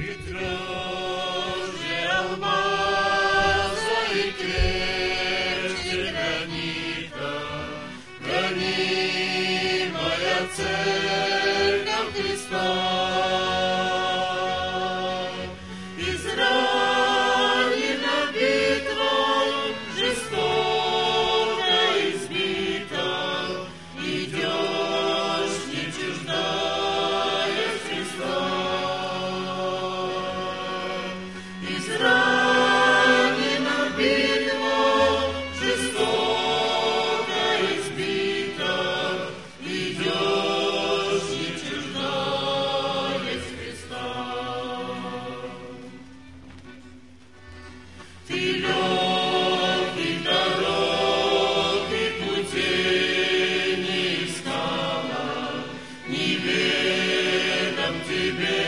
Тверже алмаза и крепче гранита, гонимая церковь Христа. Изранена битвой, жестоко избита, идешь, не чуждаясь Христа. Изранена битвой, жестоко избита, идешь, не чуждаясь Христа. Ты легких дорог и путей не искала, неведом тебе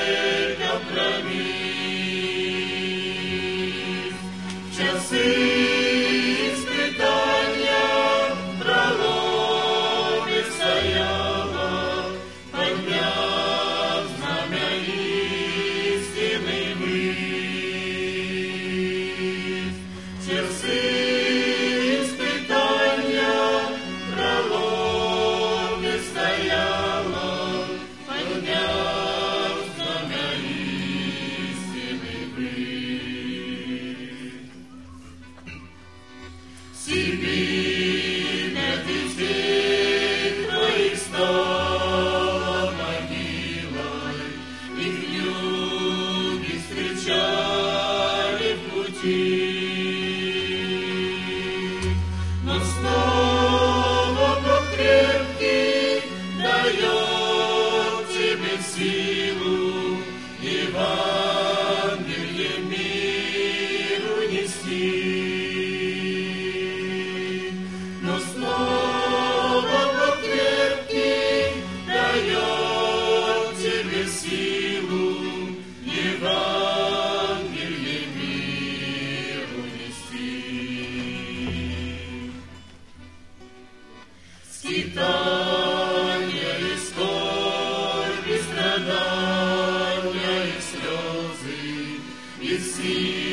компромисс. В часы испытания в проломе стояла, подняв знамя истины ввысь. В часы испытания в проломе стояла, подняв знамя истины ввысь. Сибирь для детей твоих стала могилой, их юги встречали в пути. Но снова Бог крепкий дает тебе силу Евангелие миру нести. Но снова Бог крепкий дает тебе силу Евангелие миру нести. Скитания и скорби, страдания и слезы, и силы